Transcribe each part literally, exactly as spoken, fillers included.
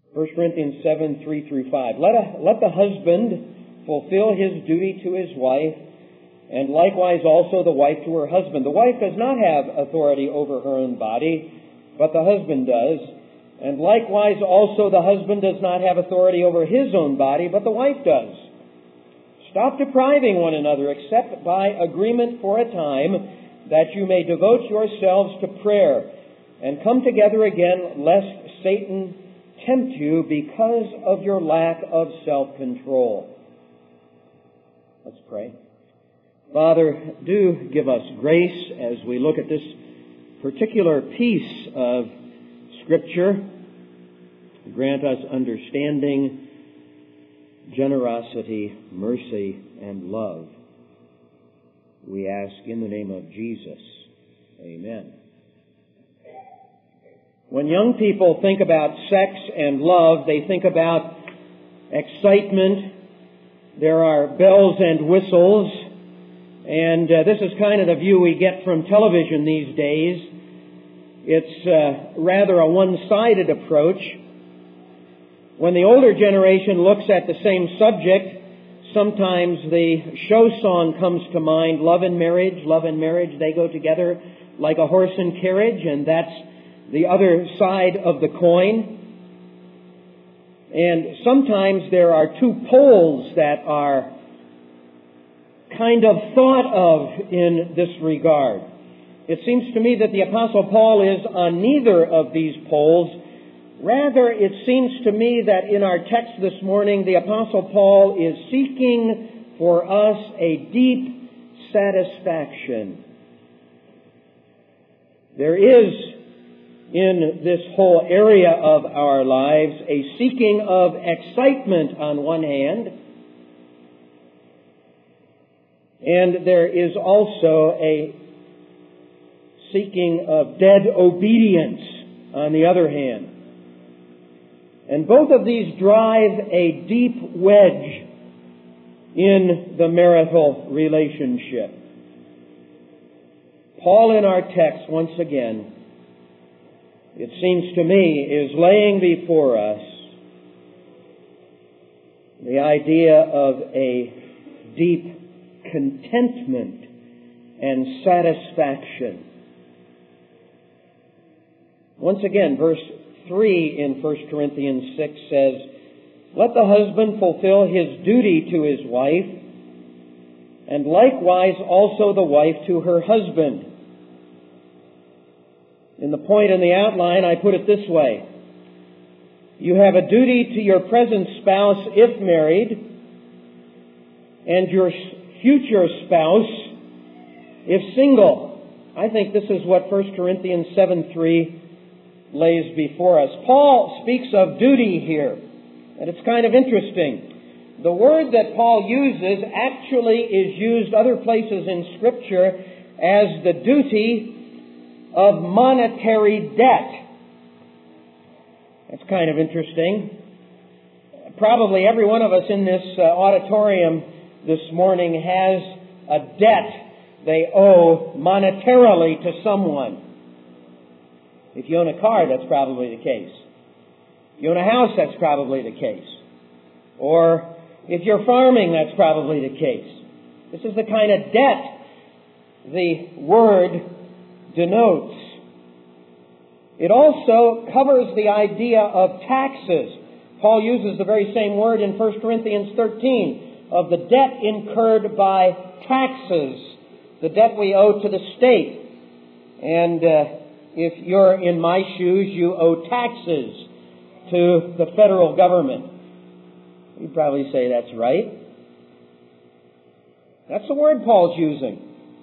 First Corinthians seven, three through five. Let, a, let the husband fulfill his duty to his wife, and likewise also the wife to her husband. The wife does not have authority over her own body, but the husband does. And likewise also the husband does not have authority over his own body, but the wife does. Stop depriving one another, except by agreement for a time, that you may devote yourselves to prayer, and come together again, lest Satan tempt you because of your lack of self-control. Let's pray. Father, do give us grace as we look at this particular piece of Scripture. Grant us understanding, generosity, mercy, and love. We ask in the name of Jesus. Amen. When young people think about sex and love, they think about excitement. There are bells and whistles. And uh, this is kind of the view we get from television these days. It's uh, rather a one-sided approach. When the older generation looks at the same subject, sometimes the show song comes to mind, love and marriage, love and marriage, they go together like a horse and carriage, and that's the other side of the coin. And sometimes there are two poles that are kind of thought of in this regard. It seems to me that the Apostle Paul is on neither of these poles. Rather, it seems to me that in our text this morning, the Apostle Paul is seeking for us a deep satisfaction. There is in this whole area of our lives a seeking of excitement on one hand, and there is also a seeking of dead obedience on the other hand. And both of these drive a deep wedge in the marital relationship. Paul in our text, once again, it seems to me, is laying before us the idea of a deep contentment and satisfaction. Once again, verse three in First Corinthians six says, let the husband fulfill his duty to his wife, and likewise also the wife to her husband. In the point in the outline, I put it this way. You have a duty to your present spouse if married, and your future spouse if single. I think this is what First Corinthians seven three lays before us. Paul speaks of duty here, and it's kind of interesting. The word that Paul uses actually is used other places in Scripture as the duty of monetary debt. That's kind of interesting. Probably every one of us in this uh, auditorium this morning has a debt they owe monetarily to someone. If you own a car, that's probably the case. If you own a house, that's probably the case. Or if you're farming, that's probably the case. This is the kind of debt the word denotes. It also covers the idea of taxes. Paul uses the very same word in First Corinthians thirteen of the debt incurred by taxes, the debt we owe to the state. And uh, if you're in my shoes, you owe taxes to the federal government. You'd probably say that's right. That's the word Paul's using.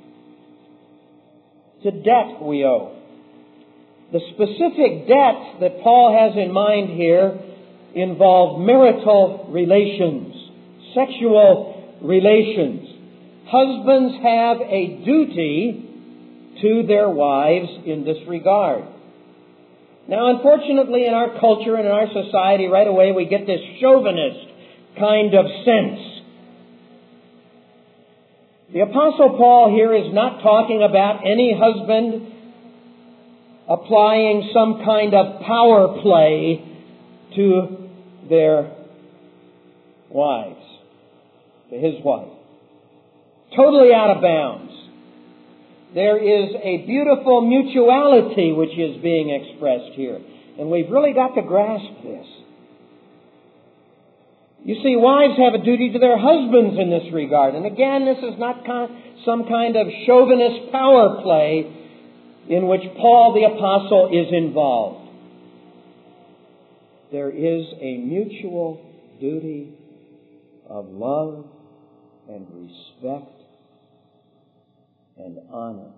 It's a debt we owe. The specific debt that Paul has in mind here involve marital relations, sexual relations. Husbands have a duty to their wives in this regard. Now, unfortunately, in our culture and in our society, right away we get this chauvinist kind of sense. The Apostle Paul here is not talking about any husband applying some kind of power play to their wives, to his wife. Totally out of bounds. There is a beautiful mutuality which is being expressed here. And we've really got to grasp this. You see, wives have a duty to their husbands in this regard. And again, this is not some kind of chauvinist power play in which Paul the Apostle is involved. There is a mutual duty of love and respect and honor.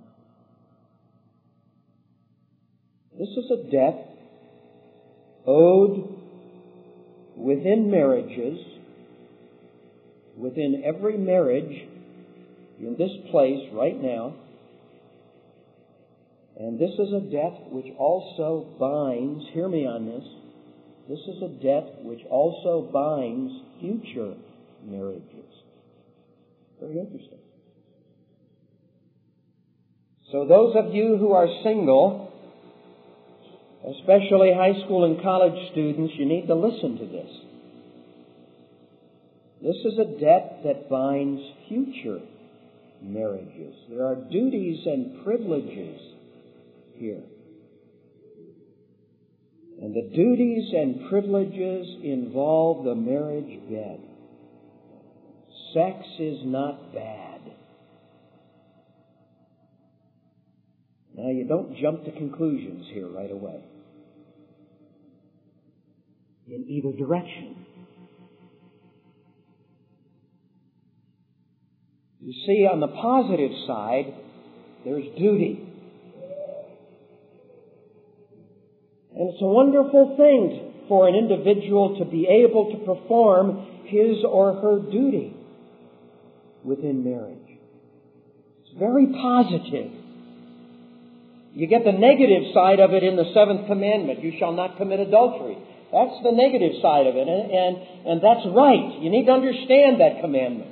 This is a debt owed within marriages, within every marriage in this place right now. And this is a debt which also binds, hear me on this, this is a debt which also binds future marriages. Very interesting. So those of you who are single, especially high school and college students, you need to listen to this. This is a debt that binds future marriages. There are duties and privileges here. And the duties and privileges involve the marriage bed. Sex is not bad. Now, you don't jump to conclusions here right away. In either direction. You see, on the positive side, there's duty. And it's a wonderful thing for an individual to be able to perform his or her duty within marriage. It's very positive. You get the negative side of it in the seventh commandment. You shall not commit adultery. That's the negative side of it. And, and, and that's right. You need to understand that commandment.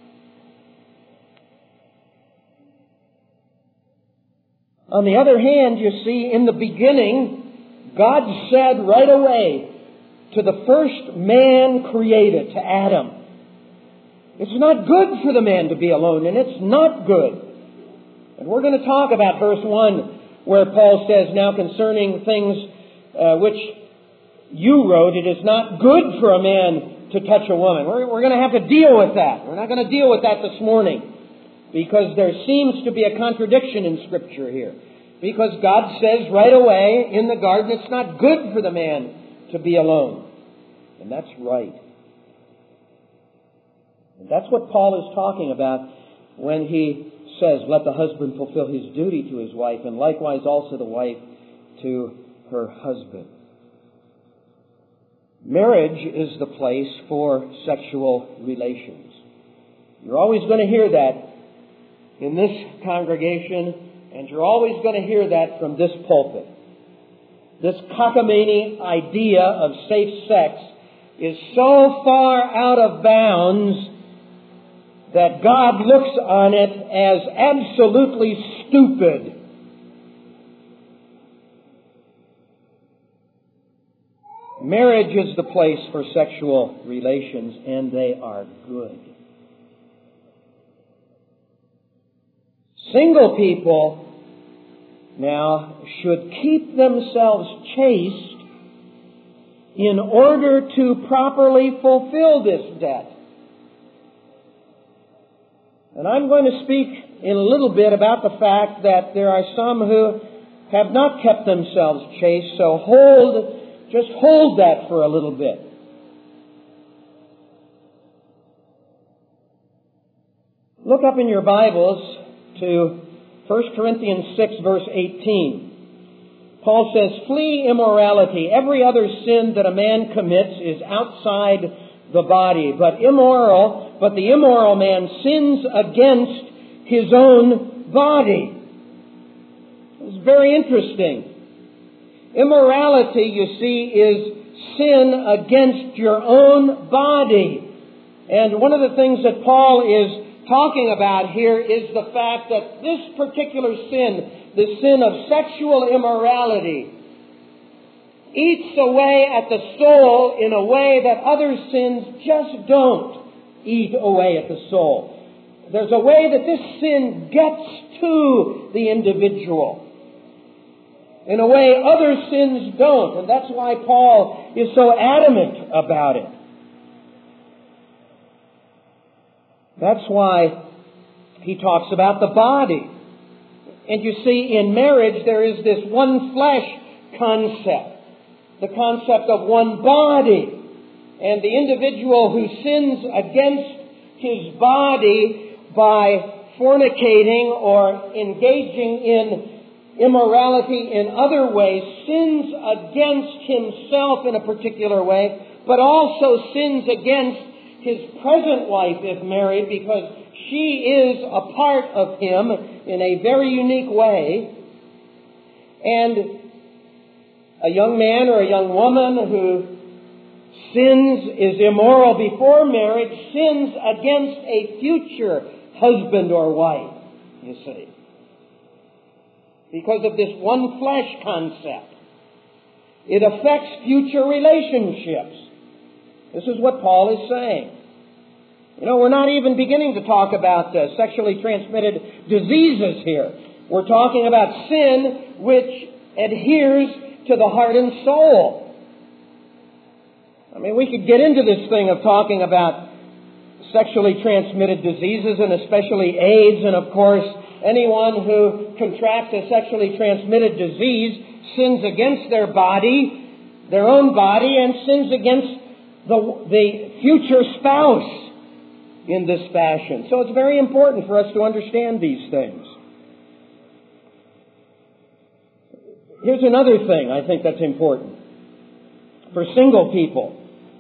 On the other hand, you see, in the beginning, God said right away to the first man created, to Adam, it's not good for the man to be alone, and it's not good. And we're going to talk about verse one, where Paul says, now concerning things uh, which you wrote, it is not good for a man to touch a woman. We're, we're going to have to deal with that. We're not going to deal with that this morning, because there seems to be a contradiction in Scripture here. Because God says right away in the garden, it's not good for the man to be alone. And that's right. And that's what Paul is talking about when he says, let the husband fulfill his duty to his wife, and likewise also the wife to her husband. Marriage is the place for sexual relations. You're always going to hear that in this congregation, and you're always going to hear that from this pulpit. This cockamamie idea of safe sex is so far out of bounds that God looks on it as absolutely stupid. Marriage is the place for sexual relations, and they are good. Single people now should keep themselves chaste in order to properly fulfill this debt. And I'm going to speak in a little bit about the fact that there are some who have not kept themselves chaste, so hold, just hold that for a little bit. Look up in your Bibles to First Corinthians six, verse eighteen. Paul says, flee immorality. Every other sin that a man commits is outside the body, but immoral, but the immoral man sins against his own body. It's very interesting. Immorality, you see, is sin against your own body. And one of the things that Paul is talking about here is the fact that this particular sin, the sin of sexual immorality, eats away at the soul in a way that other sins just don't eat away at the soul. There's a way that this sin gets to the individual in a way other sins don't. And that's why Paul is so adamant about it. That's why he talks about the body. And you see, in marriage there is this one flesh concept. The concept of one body. And the individual who sins against his body by fornicating or engaging in immorality in other ways sins against himself in a particular way, but also sins against his present wife if married, because she is a part of him in a very unique way. And a young man or a young woman who sins, is immoral before marriage, sins against a future husband or wife, you see. Because of this one flesh concept. It affects future relationships. This is what Paul is saying. You know, we're not even beginning to talk about uh, sexually transmitted diseases here. We're talking about sin which adheres to the heart and soul. I mean, we could get into this thing of talking about sexually transmitted diseases, and especially AIDS, and of course, anyone who contracts a sexually transmitted disease sins against their body, their own body, and sins against the, the future spouse in this fashion. So it's very important for us to understand these things. Here's another thing I think that's important for single people.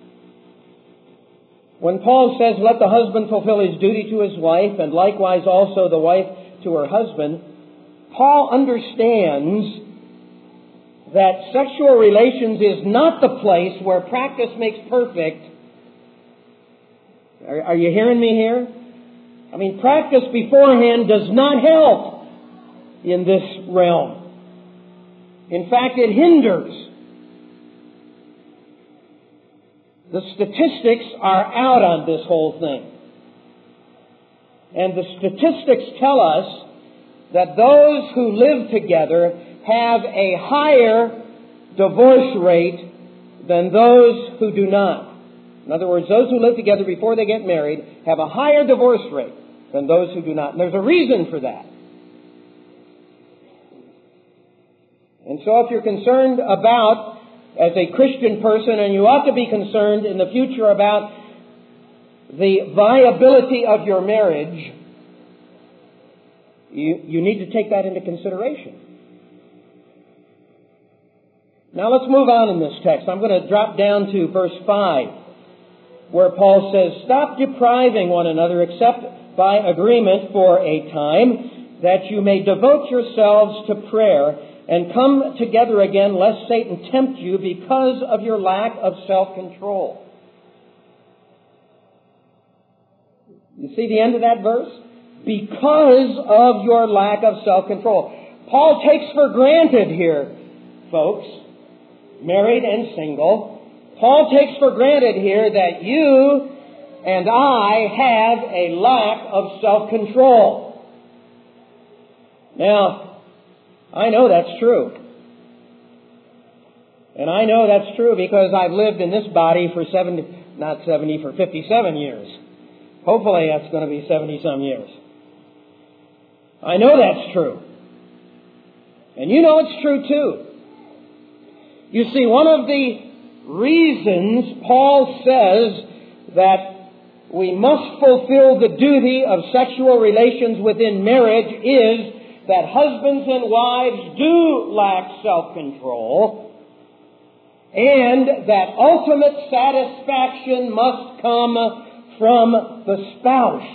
When Paul says, let the husband fulfill his duty to his wife, and likewise also the wife to her husband, Paul understands that sexual relations is not the place where practice makes perfect. Are, are you hearing me here? I mean, practice beforehand does not help in this realm. In fact, it hinders. The statistics are out on this whole thing. And the statistics tell us that those who live together have a higher divorce rate than those who do not. In other words, those who live together before they get married have a higher divorce rate than those who do not. And there's a reason for that. And so if you're concerned about, as a Christian person, and you ought to be concerned in the future about the viability of your marriage, you, you need to take that into consideration. Now let's move on in this text. I'm going to drop down to verse five, where Paul says, stop depriving one another except by agreement for a time, that you may devote yourselves to prayer and come together again, lest Satan tempt you because of your lack of self-control. You see the end of that verse? Because of your lack of self-control. Paul takes for granted here, folks, married and single, Paul takes for granted here that you and I have a lack of self-control. Now, I know that's true. And I know that's true because I've lived in this body for seventy, not seventy, for fifty-seven years. Hopefully that's going to be seventy-some years. I know that's true. And you know it's true too. You see, one of the reasons Paul says that we must fulfill the duty of sexual relations within marriage is that husbands and wives do lack self-control, and that ultimate satisfaction must come from the spouse.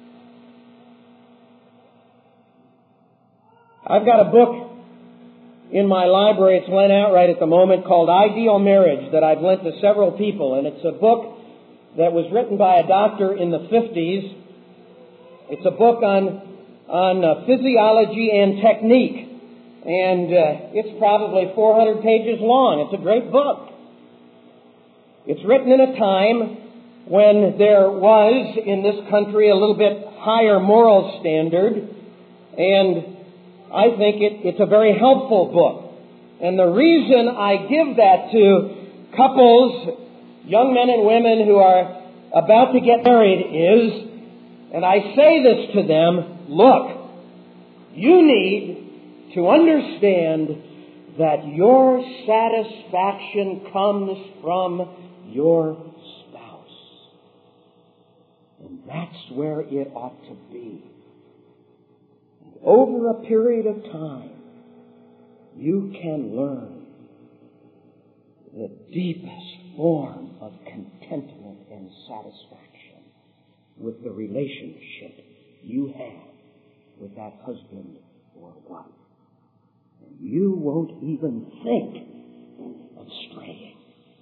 I've got a book in my library, it's lent out right at the moment, called Ideal Marriage, that I've lent to several people, and it's a book that was written by a doctor in the fifties. It's a book on on uh, physiology and technique. And uh, it's probably four hundred pages long. It's a great book. It's written in a time when there was in this country a little bit higher moral standard, and I think it, it's a very helpful book. And the reason I give that to couples, young men and women who are about to get married is, and I say this to them, look, you need to understand that your satisfaction comes from your spouse. And that's where it ought to be. And over a period of time, you can learn the deepest form of contentment and satisfaction with the relationship you have with that husband or wife. And you won't even think of straying.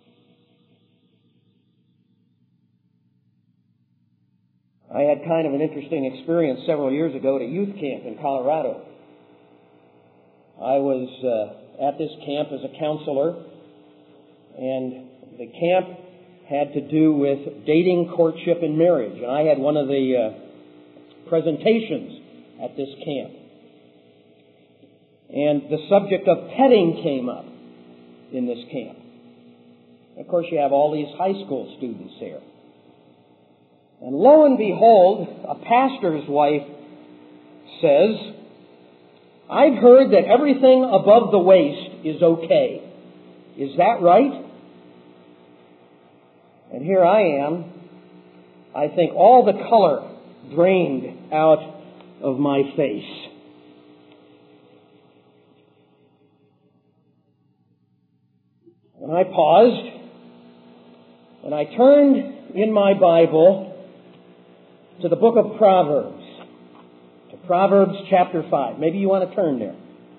I had kind of an interesting experience several years ago at a youth camp in Colorado. I was uh, at this camp as a counselor, and the camp had to do with dating, courtship, and marriage. And I had one of the uh, presentations at this camp. And the subject of petting came up in this camp. Of course, you have all these high school students there. And lo and behold, a pastor's wife says, I've heard that everything above the waist is okay. Is that right? And here I am. I think all the color drained out of my face. And I paused, and I turned in my Bible to the book of Proverbs, to Proverbs chapter five. Maybe you want to turn there.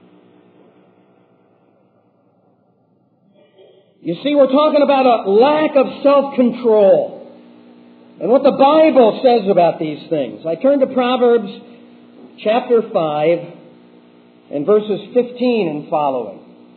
You see, we're talking about a lack of self-control and what the Bible says about these things. I turn to Proverbs chapter five and verses fifteen and following.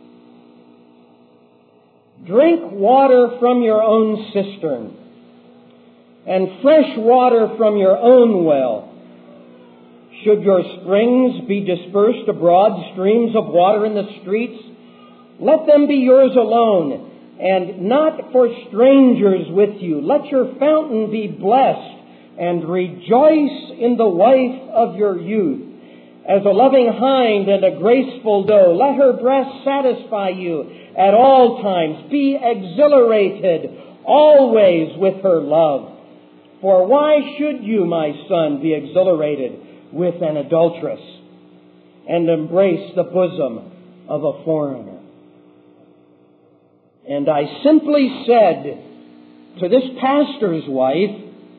Drink water from your own cistern, and fresh water from your own well. Should your springs be dispersed abroad, streams of water in the streets, let them be yours alone, and not for strangers with you. Let your fountain be blessed, and rejoice in the wife of your youth. As a loving hind and a graceful doe, let her breast satisfy you at all times. Be exhilarated always with her love. For why should you, my son, be exhilarated with an adulteress and embrace the bosom of a foreigner? And I simply said to this pastor's wife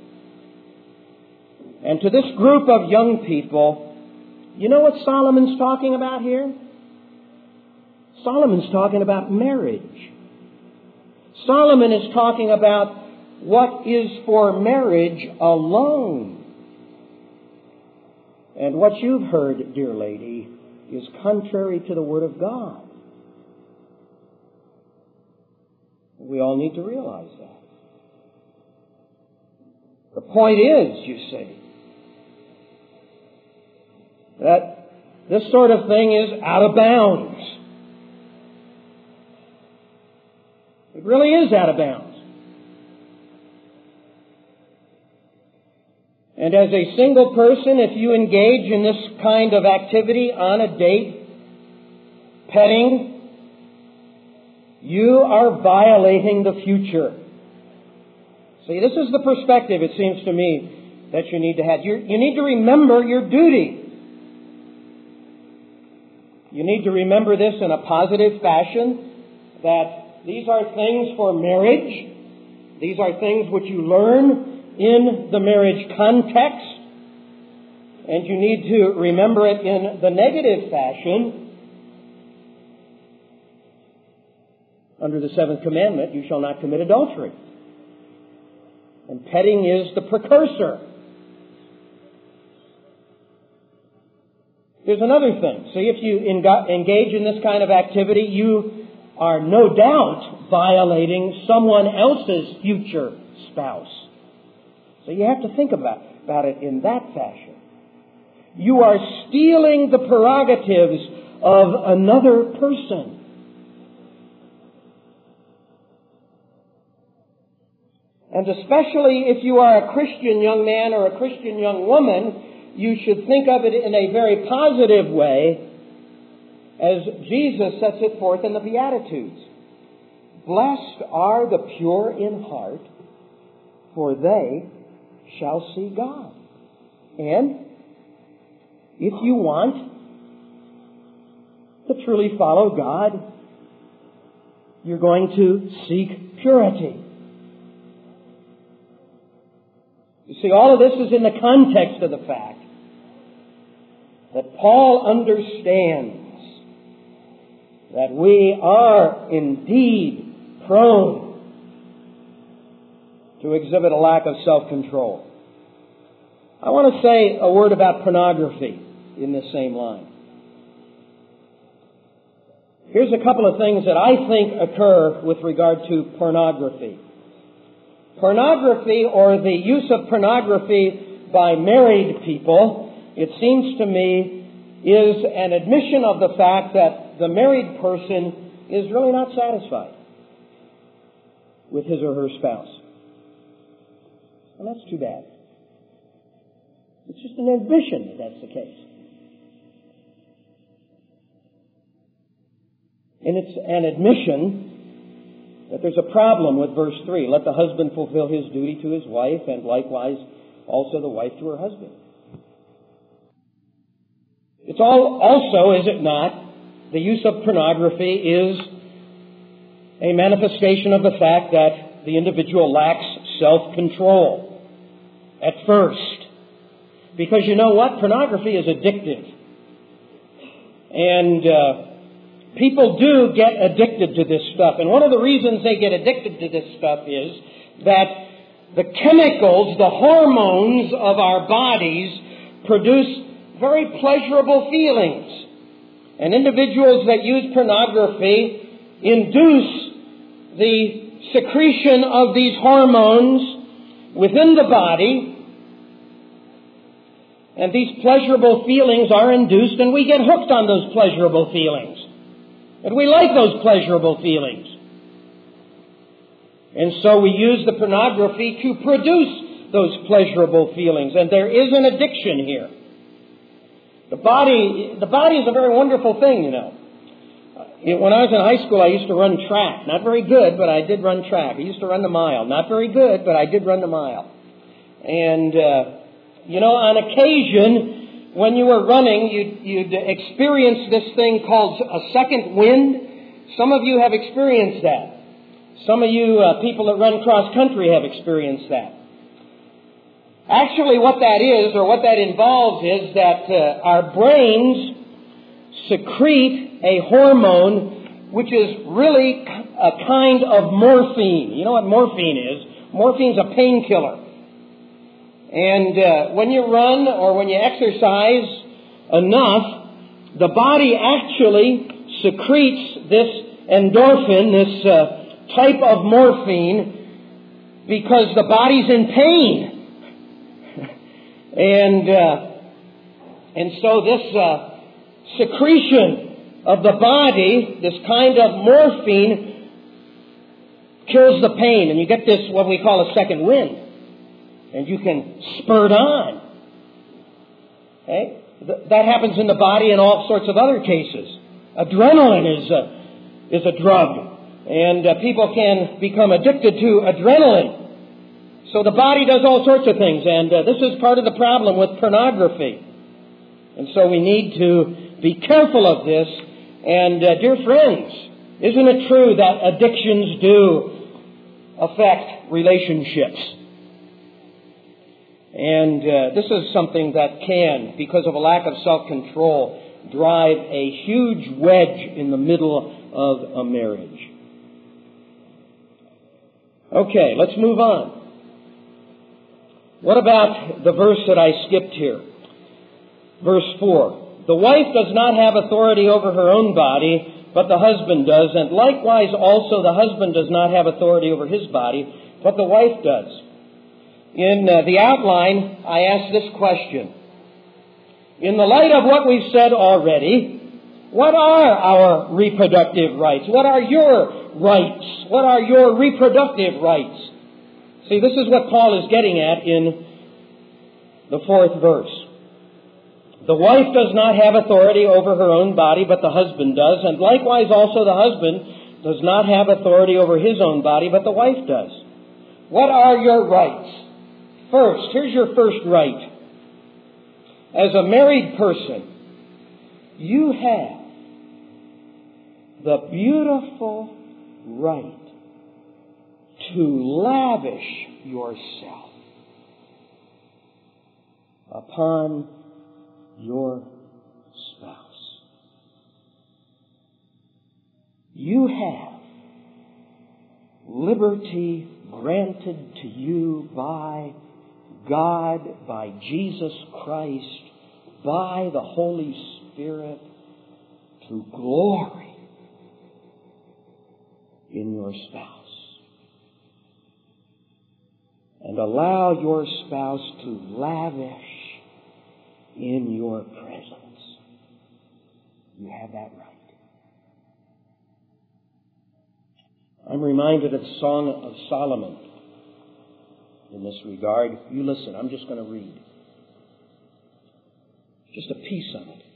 and to this group of young people, you know what Solomon's talking about here? Solomon's talking about marriage. Solomon is talking about what is for marriage alone. And what you've heard, dear lady, is contrary to the Word of God. We all need to realize that. The point is, you see, that this sort of thing is out of bounds. It really is out of bounds. And as a single person, if you engage in this kind of activity on a date, petting, you are violating the future. See, this is the perspective, it seems to me, that you need to have. You, you need to remember your duty. You need to remember this in a positive fashion, that these are things for marriage. These are things which you learn in the marriage context. And you need to remember it in the negative fashion. Under the seventh commandment, you shall not commit adultery. And petting is the precursor. Here's another thing. See, if you engage in this kind of activity, you are no doubt violating someone else's future spouse. So you have to think about, about it in that fashion. You are stealing the prerogatives of another person. And especially if you are a Christian young man or a Christian young woman, you should think of it in a very positive way as Jesus sets it forth in the Beatitudes. Blessed are the pure in heart, for they shall see God. And if you want to truly follow God, you're going to seek purity. You see, all of this is in the context of the fact that Paul understands that we are indeed prone to exhibit a lack of self-control. I want to say a word about pornography in this same line. Here's a couple of things that I think occur with regard to pornography. Pornography, or the use of pornography by married people, it seems to me, is an admission of the fact that the married person is really not satisfied with his or her spouse. And that's too bad. It's just an admission that that's the case. And it's an admission that there's a problem with verse three. Let the husband fulfill his duty to his wife, and likewise also the wife to her husband. It's all also, is it not, the use of pornography is a manifestation of the fact that the individual lacks self-control at first. Because you know what? Pornography is addictive. And uh, people do get addicted to this stuff. And one of the reasons they get addicted to this stuff is that the chemicals, the hormones of our bodies produce very pleasurable feelings. And individuals that use pornography induce the secretion of these hormones within the body. And these pleasurable feelings are induced, and we get hooked on those pleasurable feelings. And we like those pleasurable feelings. And so we use the pornography to produce those pleasurable feelings. And there is an addiction here. The body, the body is a very wonderful thing, you know. When I was in high school, I used to run track. Not very good, but I did run track. I used to run the mile. Not very good, but I did run the mile. And, uh, you know, on occasion, when you were running, you'd, you'd experience this thing called a second wind. Some of you have experienced that. Some of you uh, people that run cross country have experienced that. Actually, what that is, or what that involves, is that uh, our brains secrete a hormone which is really a kind of morphine. You know what morphine is? Morphine's a painkiller. And uh, when you run or when you exercise enough, the body actually secretes this endorphin, this uh, type of morphine, because the body's in pain. And uh, and so this uh, secretion of the body, this kind of morphine, kills the pain. And you get this, what we call a second wind. And you can spurt on. Okay? Th- that happens in the body in all sorts of other cases. Adrenaline is a, is a drug. And uh, people can become addicted to adrenaline. So the body does all sorts of things, and uh, this is part of the problem with pornography. And so we need to be careful of this. And uh, dear friends, isn't it true that addictions do affect relationships? And uh, this is something that can, because of a lack of self-control, drive a huge wedge in the middle of a marriage. Okay, let's move on. What about the verse that I skipped here? Verse four. The wife does not have authority over her own body, but the husband does. And likewise also the husband does not have authority over his body, but the wife does. In uh, the outline, I asked this question. In the light of what we've said already, what are our reproductive rights? What are your rights? What are your reproductive rights? See, this is what Paul is getting at in the fourth verse. The wife does not have authority over her own body, but the husband does. And likewise also the husband does not have authority over his own body, but the wife does. What are your rights? First, here's your first right. As a married person, you have the beautiful right to lavish yourself upon your spouse. You have liberty granted to you by God, by Jesus Christ, by the Holy Spirit, to glory in your spouse. And allow your spouse to lavish in your presence. You have that right. I'm reminded of the Song of Solomon in this regard. You listen, I'm just going to read just a piece of it.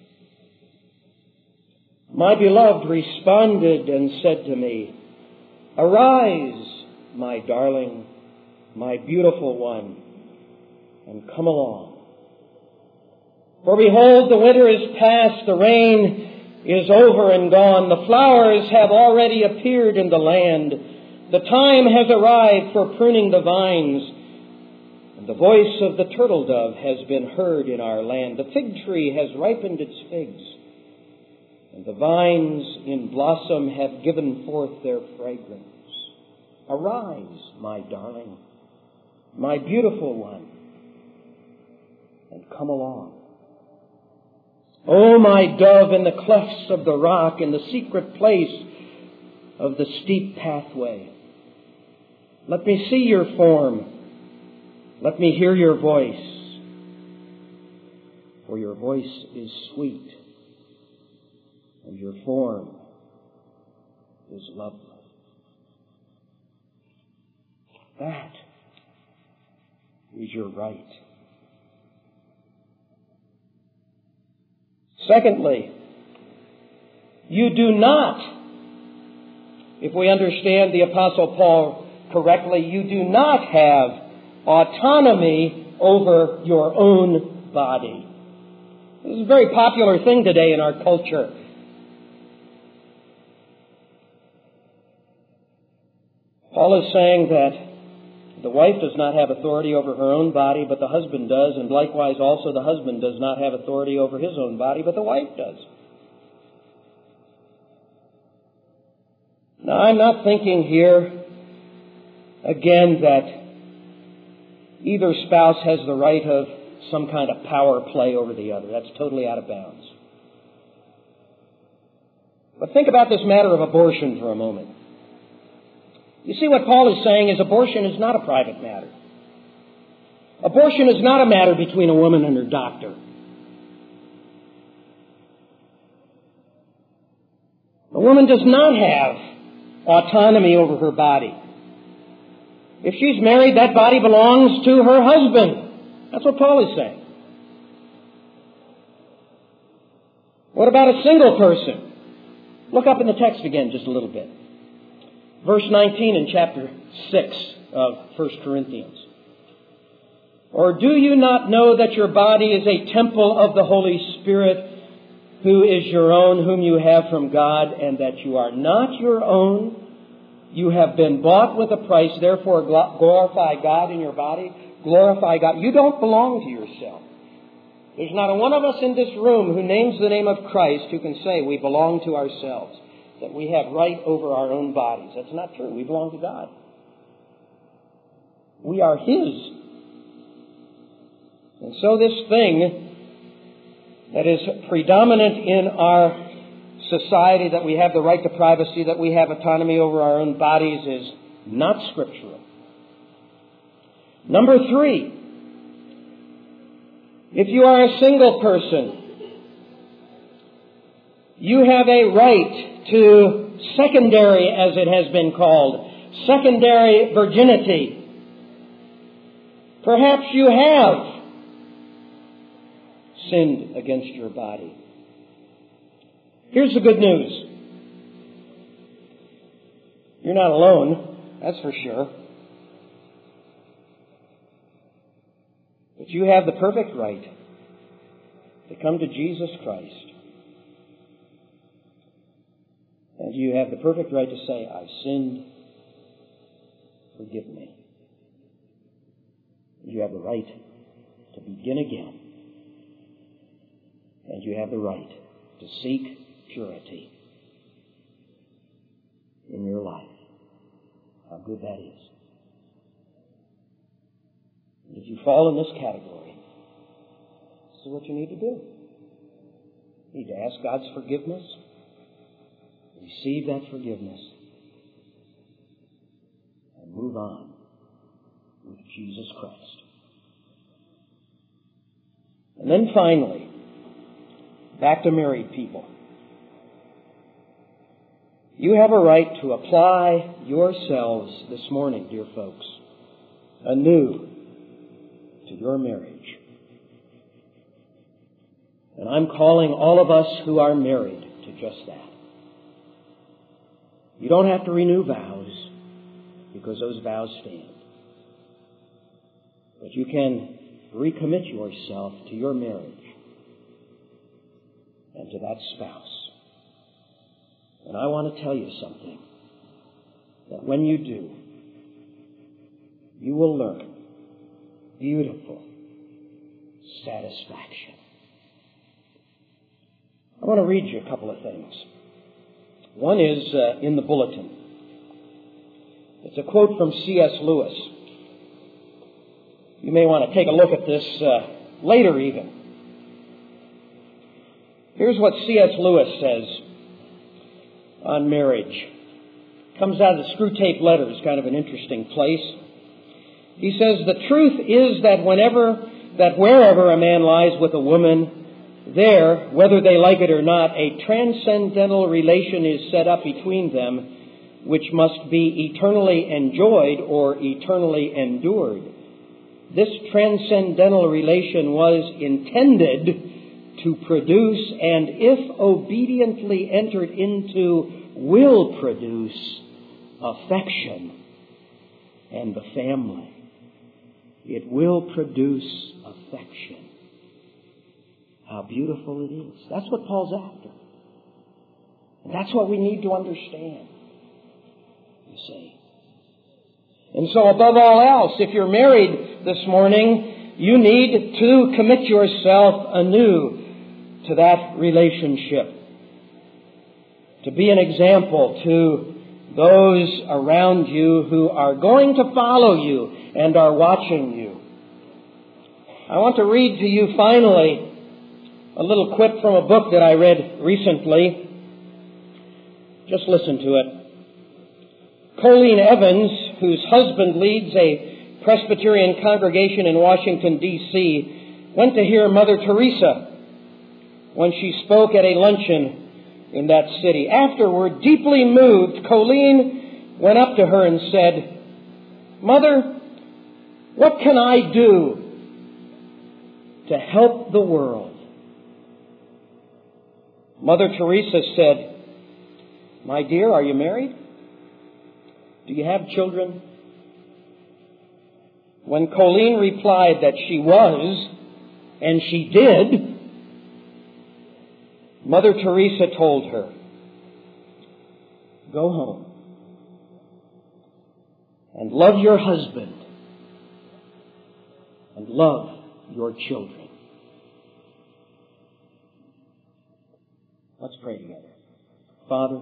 My beloved responded and said to me, "Arise, my darling, my beautiful one, and come along. For behold, the winter is past, the rain is over and gone, the flowers have already appeared in the land, the time has arrived for pruning the vines, and the voice of the turtle dove has been heard in our land. The fig tree has ripened its figs, and the vines in blossom have given forth their fragrance. Arise, my darling, my beautiful one, and come along. O my dove, in the clefts of the rock, in the secret place of the steep pathway, let me see your form. Let me hear your voice. For your voice is sweet, and your form is lovely." That is your right. Secondly, you do not, if we understand the Apostle Paul correctly, you do not have autonomy over your own body. This is a very popular thing today in our culture. Paul is saying that the wife does not have authority over her own body, but the husband does, and likewise also the husband does not have authority over his own body, but the wife does. Now, I'm not thinking here, again, that either spouse has the right of some kind of power play over the other. That's totally out of bounds. But think about this matter of abortion for a moment. You see, what Paul is saying is abortion is not a private matter. Abortion is not a matter between a woman and her doctor. A woman does not have autonomy over her body. If she's married, that body belongs to her husband. That's what Paul is saying. What about a single person? Look up in the text again just a little bit. Verse nineteen in chapter six of First Corinthians. "Or do you not know that your body is a temple of the Holy Spirit, who is your own, whom you have from God, and that you are not your own? You have been bought with a price, therefore glorify God in your body." Glorify God. You don't belong to yourself. There's not a one of us in this room who names the name of Christ who can say we belong to ourselves, that we have right over our own bodies. That's not true. We belong to God. We are His. And so this thing that is predominant in our society, that we have the right to privacy, that we have autonomy over our own bodies, is not scriptural. Number three, if you are a single person, you have a right to secondary, as it has been called, secondary virginity. Perhaps you have sinned against your body. Here's the good news. You're not alone, that's for sure. But you have the perfect right to come to Jesus Christ. And you have the perfect right to say, I've sinned, forgive me. You have the right to begin again. And you have the right to seek purity in your life. How good that is. And if you fall in this category, this is what you need to do. You need to ask God's forgiveness, receive that forgiveness, and move on with Jesus Christ. And then finally, back to married people. You have a right to apply yourselves this morning, dear folks, anew to your marriage. And I'm calling all of us who are married to just that. You don't have to renew vows, because those vows stand. But you can recommit yourself to your marriage and to that spouse. And I want to tell you something, that when you do, you will learn beautiful satisfaction. I want to read you a couple of things. One is uh, in the bulletin. It's a quote from C S Lewis. You may want to take a look at this uh, later even. Here's what C S Lewis says on marriage. Comes out of the Screwtape Letters, kind of an interesting place. He says, the truth is that whenever, that wherever a man lies with a woman, there, whether they like it or not, a transcendental relation is set up between them, which must be eternally enjoyed or eternally endured. This transcendental relation was intended to produce, and if obediently entered into, will produce affection and the family. It will produce affection. How beautiful it is. That's what Paul's after. And that's what we need to understand, you see. And so above all else, if you're married this morning, you need to commit yourself anew to that relationship. To be an example to those around you who are going to follow you and are watching you. I want to read to you finally a little quip from a book that I read recently. Just listen to it. Colleen Evans, whose husband leads a Presbyterian congregation in Washington, D C, went to hear Mother Teresa when she spoke at a luncheon in that city. Afterward, deeply moved, Colleen went up to her and said, Mother, what can I do to help the world? Mother Teresa said, my dear, are you married? Do you have children? When Colleen replied that she was, and she did, Mother Teresa told her, go home and love your husband and love your children. Let's pray together. Father,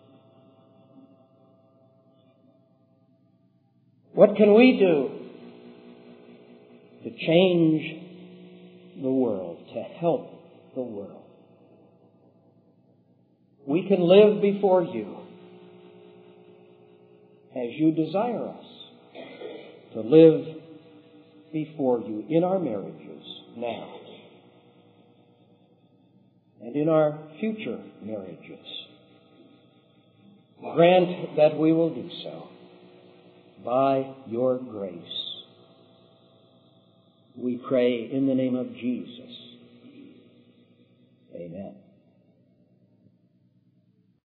what can we do to change the world, to help the world. We can live before you as you desire us to live before you in our marriages now and in our future marriages. Grant that we will do so by your grace. We pray in the name of Jesus. Amen.